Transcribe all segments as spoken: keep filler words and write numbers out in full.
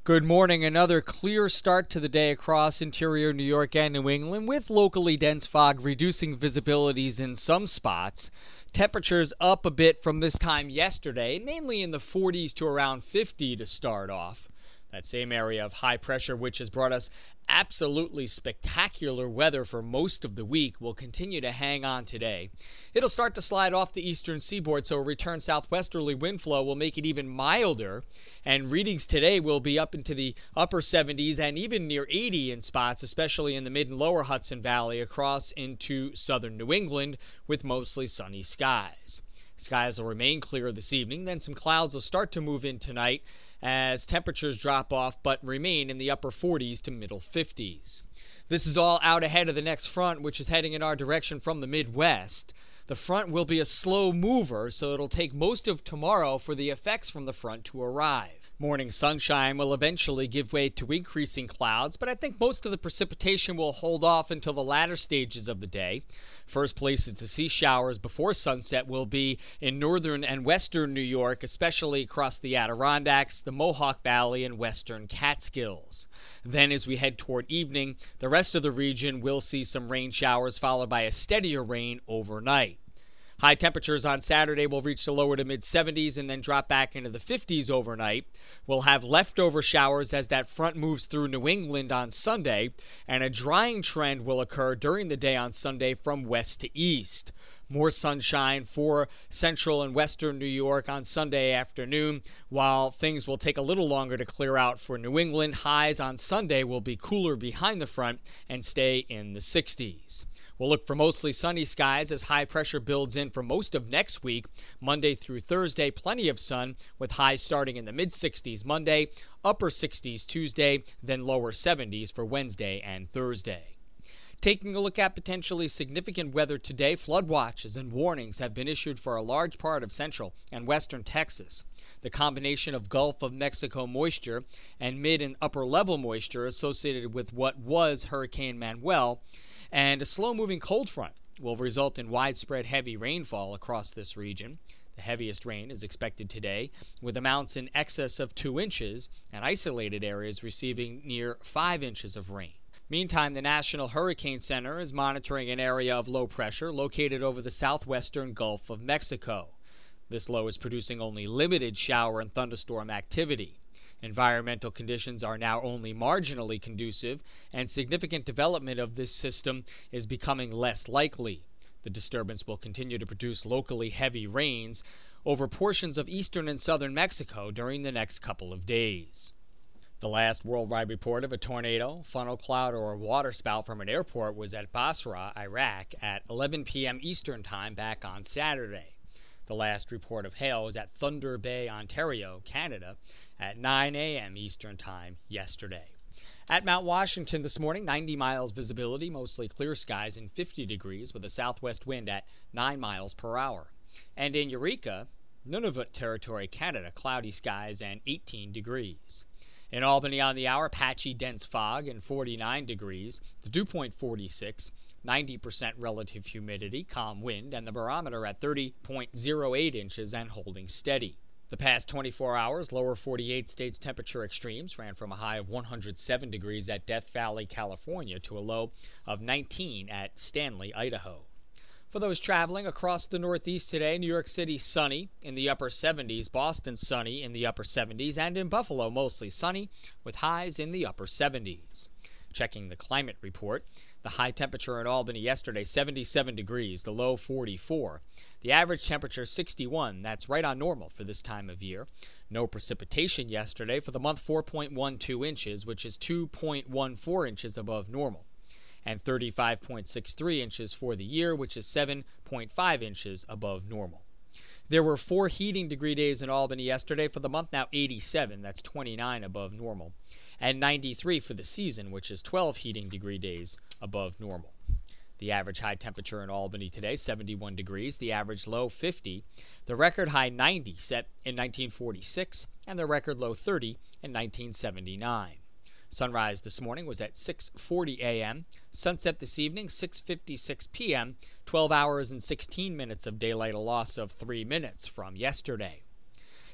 Good morning. Another clear start to the day across interior New York and New England, with locally dense fog reducing visibilities in some spots. Temperatures up a bit from this time yesterday, mainly in the forties to around fifty to start off. That same area of high pressure, which has brought us absolutely spectacular weather for most of the week, will continue to hang on today. It'll start to slide off the eastern seaboard, so a return southwesterly wind flow will make it even milder, and readings today will be up into the upper seventies and even near eighty in spots, especially in the mid and lower Hudson Valley across into southern New England, with mostly sunny skies. Skies will remain clear this evening, then some clouds will start to move in tonight as temperatures drop off but remain in the upper forties to middle fifties. This is all out ahead of the next front, which is heading in our direction from the Midwest. The front will be a slow mover, so it'll take most of tomorrow for the effects from the front to arrive. Morning sunshine will eventually give way to increasing clouds, but I think most of the precipitation will hold off until the latter stages of the day. First places to see showers before sunset will be in northern and western New York, especially across the Adirondacks, the Mohawk Valley, and western Catskills. Then as we head toward evening, the rest of the region will see some rain showers followed by a steadier rain overnight. High temperatures on Saturday will reach the lower to mid-seventies and then drop back into the fifties overnight. We'll have leftover showers as that front moves through New England on Sunday, and a drying trend will occur during the day on Sunday from west to east. More sunshine for central and western New York on Sunday afternoon, while things will take a little longer to clear out for New England. Highs on Sunday will be cooler behind the front and stay in the sixties. We'll look for mostly sunny skies as high pressure builds in for most of next week. Monday through Thursday, plenty of sun with highs starting in the mid-sixties Monday, upper sixties Tuesday, then lower seventies for Wednesday and Thursday. Taking a look at potentially significant weather today, flood watches and warnings have been issued for a large part of central and western Texas. The combination of Gulf of Mexico moisture and mid and upper level moisture associated with what was Hurricane Manuel and a slow-moving cold front will result in widespread heavy rainfall across this region. The heaviest rain is expected today, with amounts in excess of two inches and isolated areas receiving near five inches of rain. Meantime, the National Hurricane Center is monitoring an area of low pressure located over the southwestern Gulf of Mexico. This low is producing only limited shower and thunderstorm activity. Environmental conditions are now only marginally conducive, and significant development of this system is becoming less likely. The disturbance will continue to produce locally heavy rains over portions of eastern and southern Mexico during the next couple of days. The last worldwide report of a tornado, funnel cloud, or a waterspout from an airport was at Basra, Iraq, at eleven p.m. Eastern Time back on Saturday. The last report of hail was at Thunder Bay, Ontario, Canada, at nine a.m. Eastern Time yesterday. At Mount Washington this morning, ninety miles visibility, mostly clear skies and fifty degrees with a southwest wind at nine miles per hour. And in Eureka, Nunavut Territory, Canada, cloudy skies and eighteen degrees. In Albany on the hour, patchy dense fog and forty-nine degrees, the dew point forty-six, ninety percent relative humidity, calm wind, and the barometer at thirty point zero eight inches and holding steady. The past twenty-four hours, lower forty-eight states temperature extremes ran from a high of one hundred seven degrees at Death Valley, California, to a low of nineteen at Stanley, Idaho. For those traveling across the Northeast today, New York City sunny in the upper seventies, Boston sunny in the upper seventies, and in Buffalo mostly sunny with highs in the upper seventies. Checking the climate report, the high temperature in Albany yesterday, seventy-seven degrees, the low forty-four. The average temperature sixty-one, that's right on normal for this time of year. No precipitation yesterday, for the month four point one two inches, which is two point one four inches above normal. And thirty-five point six three inches for the year, which is seven point five inches above normal. There were four heating degree days in Albany yesterday. For the month, now eighty-seven, that's twenty-nine above normal. And ninety-three for the season, which is twelve heating degree days above normal. The average high temperature in Albany today, seventy-one degrees, the average low fifty, the record high ninety set in nineteen forty-six, and the record low thirty in nineteen seventy-nine. Sunrise this morning was at six forty a.m. Sunset this evening, six fifty-six p.m., twelve hours and sixteen minutes of daylight, a loss of three minutes from yesterday.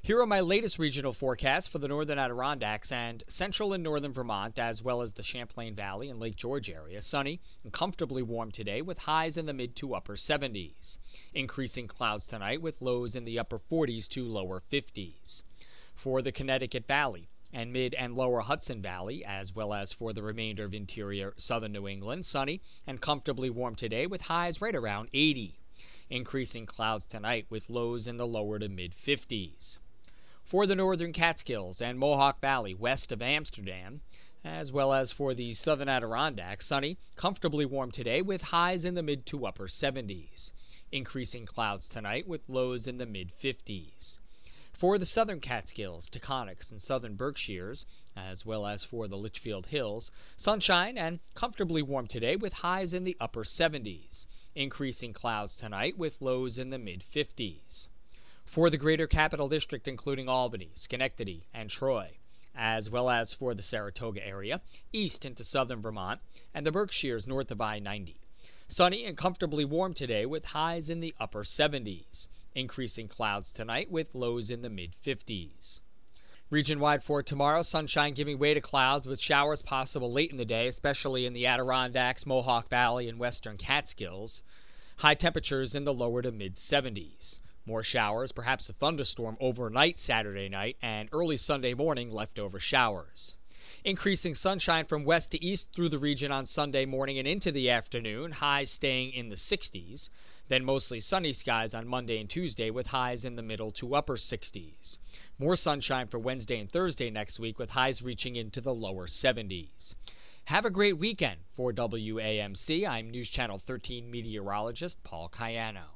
Here are my latest regional forecasts for the northern Adirondacks and central and northern Vermont, as well as the Champlain Valley and Lake George area. Sunny and comfortably warm today with highs in the mid to upper seventies. Increasing clouds tonight with lows in the upper forties to lower fifties. For the Connecticut Valley and mid and lower Hudson Valley, as well as for the remainder of interior southern New England, sunny and comfortably warm today with highs right around eighty. Increasing clouds tonight with lows in the lower to mid fifties. For the northern Catskills and Mohawk Valley west of Amsterdam, as well as for the southern Adirondacks, sunny, comfortably warm today with highs in the mid to upper seventies. Increasing clouds tonight with lows in the mid fifties. For the southern Catskills, Taconics, and southern Berkshires, as well as for the Litchfield Hills, sunshine and comfortably warm today with highs in the upper seventies. Increasing clouds tonight with lows in the mid fifties. For the greater capital district, including Albany, Schenectady, and Troy, as well as for the Saratoga area, east into southern Vermont, and the Berkshires north of I ninety. Sunny and comfortably warm today with highs in the upper seventies. Increasing clouds tonight with lows in the mid fifties. Region-wide for tomorrow, sunshine giving way to clouds with showers possible late in the day, especially in the Adirondacks, Mohawk Valley, and western Catskills. High temperatures in the lower to mid seventies. More showers, perhaps a thunderstorm overnight Saturday night, and early Sunday morning leftover showers. Increasing sunshine from west to east through the region on Sunday morning and into the afternoon, highs staying in the sixties. Then mostly sunny skies on Monday and Tuesday with highs in the middle to upper sixties. More sunshine for Wednesday and Thursday next week with highs reaching into the lower seventies. Have a great weekend. For W A M C, I'm News Channel thirteen meteorologist Paul Cayano.